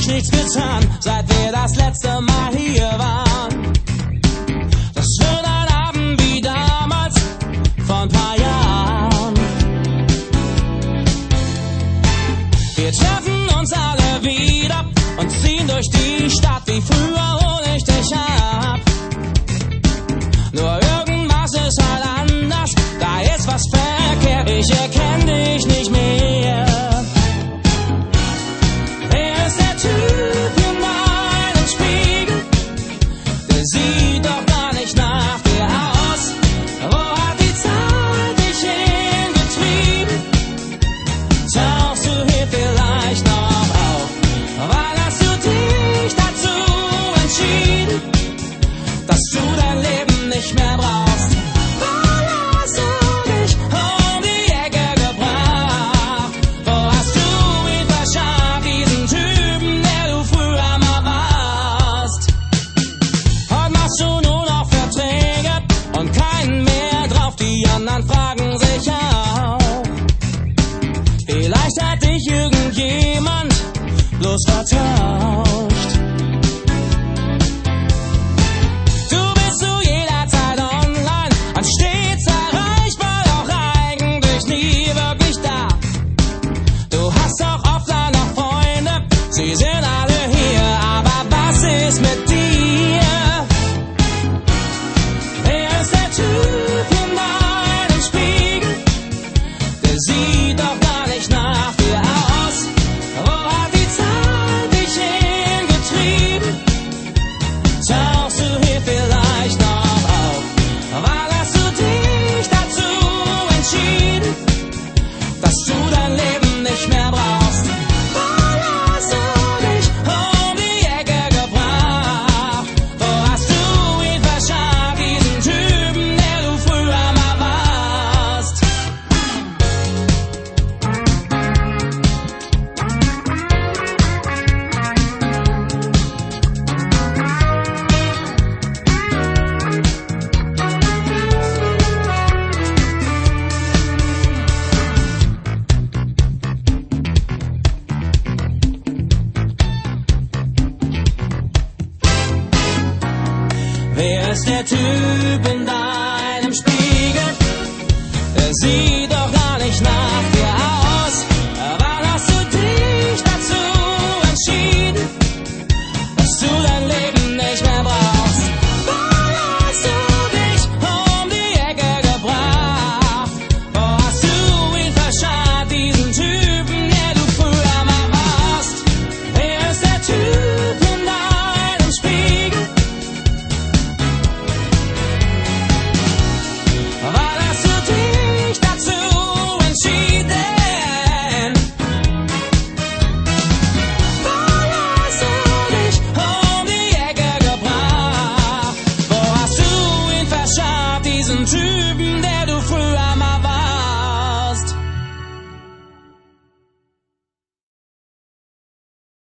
sich nichts getan, seit wir das letzte Mal hier waren. Das wird ein Abend wie damals, vor ein paar Jahren. Wir treffen uns alle wieder und ziehen durch die Stadt wie früher, hol ich dich ab. Nur irgendwas ist halt anders, da ist was verkehrt, ich erkenn dich nicht mehr. Wer ist der Typ in deinem Spiegel? Der sieht doch gar nicht nach dir aus. Wo hat die Zeit dich hingetrieben? Tauchst du hier vielleicht noch auf? Wann hast du dich dazu entschieden, dass du dein Leben nicht mehr brauchst? Wann hast du dich um die Ecke gebracht? Wo hast du ihn verschafft, diesen Typen, der du früher mal warst? Heute machst du nur noch Verträge und keinen mehr drauf, die anderen fragen sich auch. Vielleicht hat dich irgendjemand bloß vertauscht. Du bist zu jeder Zeit online und stets erreichbar, doch eigentlich nie wirklich da. Du hast auch offline noch Freunde, sie sind alle hier, aber was ist mit dir? Wer ist der Typ in deinem Spiegel? Der sieht doch gar nicht nach dir aus. Wo hat die Zeit dich hingetrieben? Tauchst du hier vielleicht noch auf? Wann hast du dich dazu entschieden, dass du dein Leben nicht mehr brauchst? Wann hast du dich um die Ecke gebracht? Wo hast du ihn verschafft, diesen Typen, der du früher mal warst? Wer ist der Typ in deinem Spiegel? Der sieht